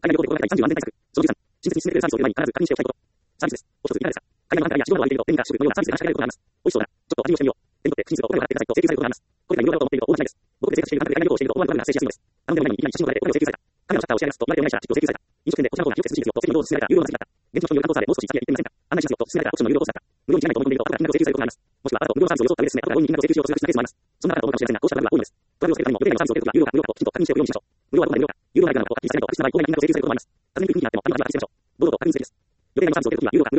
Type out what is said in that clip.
海外旅行で心がけたい30安全対策。その13、親切に進めてくれるサービスを入れる前に必ず確認しておきたいこと。サービスです。お一ついかがですか？海外のアンテナや地上の割引と便利な試食のようなサービスで話しかけられることがあります。美味しそうだな。ちょっと味見をしてみよう。手に取ってきちんとお金を払ってくださいと請求されることがあります。これが有料だと思っていると大間違いです。僕で生活している韓国で海外旅行をしていると思わぬトラブルが発生しやすいのです。頼んでもないのにいきなり写真を撮られてお金を請求された。カメラのシャッターを押し上げますと、言われてもないしらチップを請求された。飲食店でこちらの方が清潔ですよとセキュリティを進められた有料の祭りだった。現地の人による担当者でもう少し先へ行ってみませんか？案内しますよと勧められたオプションの有料コースだった。無料にしないと思い込んでいると後から金額を請求されることがあります。もしくは後だと無料のサービスを装った上でですね、後から強引に金額を請求しようとするケースもあります。そんな方かと思うかもしれませんが、こうしたトラブルは多いのです。トラブルを避けるためにも予定内のサービスを受けるときは有料か無料かときちんと確認しておくようにしましょう。無料はどこまで無料か、有料の場合は金額を請求されることもあります。尋ねにくい雰囲気になってもあるいは安いサービスを受けるときは有料のサービスを受けることがあります。ボードと確認すべきです。予定内のサービスを受けるときは有料か